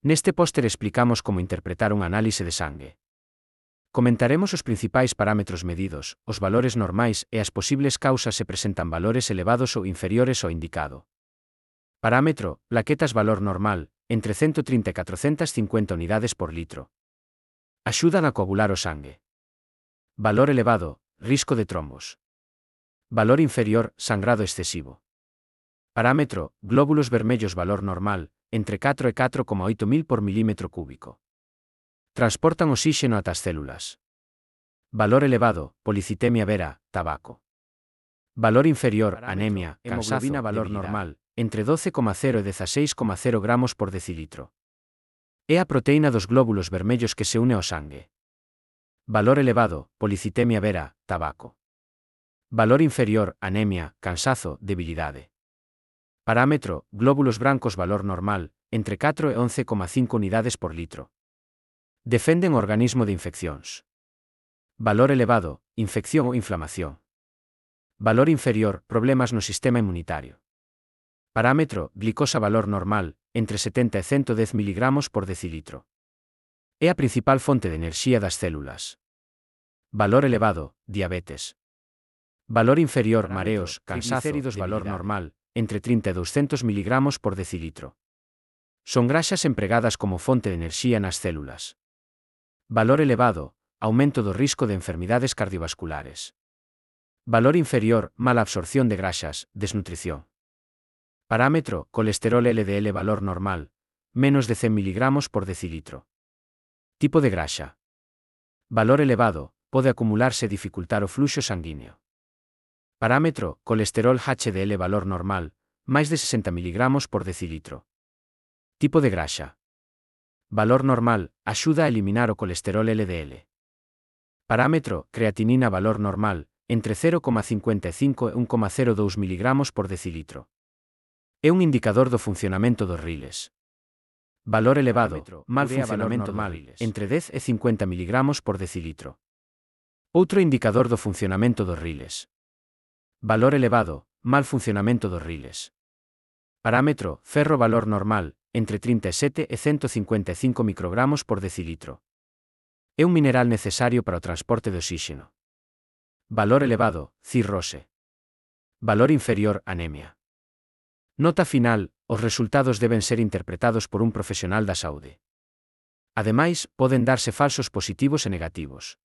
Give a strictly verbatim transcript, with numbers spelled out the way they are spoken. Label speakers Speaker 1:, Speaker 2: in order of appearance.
Speaker 1: Neste póster explicamos como interpretar un análise de sangue. Comentaremos os principais parámetros medidos, os valores normais e as posibles causas se presentan valores elevados ou inferiores ao indicado. Parámetro, plaquetas valor normal, entre ciento trinta e cuatrocentas cincuenta unidades por litro. Axudan a coagular o sangue. Valor elevado, risco de trombos. Valor inferior, sangrado excesivo. Parámetro, glóbulos vermellos valor normal, entre catro e catro coma oito mil por milímetro cúbico. Transportan oxígeno ata as células. Valor elevado, policitemia vera, tabaco. Valor inferior, anemia, hemoglobina valor normal, entre doce coma cero e dezasseis coma cero gramos por decilitro. É a proteína dos glóbulos vermellos que se une ao sangue. Valor elevado, policitemia vera, tabaco. Valor inferior, anemia, cansazo, debilidade. Parámetro, glóbulos brancos valor normal, entre catro e once coma cinco unidades por litro. Defenden o organismo de infeccións. Valor elevado, infección ou inflamación. Valor inferior, problemas no sistema inmunitario. Parámetro, glicosa valor normal, entre setenta e ciento dez miligramos por decilitro. É a principal fonte de enerxía das células. Valor elevado, diabetes. Valor inferior, mareos, cansazo, valor normal, entre trinta e douscentos miligramos por decilitro. Son graxas empregadas como fonte de enerxía nas células. Valor elevado, aumento do risco de enfermidades cardiovasculares. Valor inferior, mala absorción de graxas, desnutrición. Parámetro, colesterol L D L valor normal, menos de cen miligramos por decilitro. Tipo de graxa. Valor elevado, pode acumularse e dificultar o fluxo sanguíneo. Parámetro, colesterol H D L valor normal, máis de sesenta miligramos por decilitro. Tipo de graxa. Valor normal, axuda a eliminar o colesterol L D L. Parámetro, creatinina valor normal, entre cero coma cincuenta e cinco e un coma cero dous miligramos por decilitro. É un indicador do funcionamento dos riles. Valor elevado, mal funcionamento normal, entre dez e cincuenta miligramos por decilitro. Outro indicador do funcionamento dos riles. Valor elevado, mal funcionamento dos riles. Parámetro, ferro valor normal, entre trinta e sete e ciento cincuenta e cinco microgramos por decilitro. É un mineral necesario para o transporte de oxígeno. Valor elevado, cirrose. Valor inferior, anemia. Nota final, os resultados deben ser interpretados por un profesional da saúde. Ademais, poden darse falsos positivos e negativos.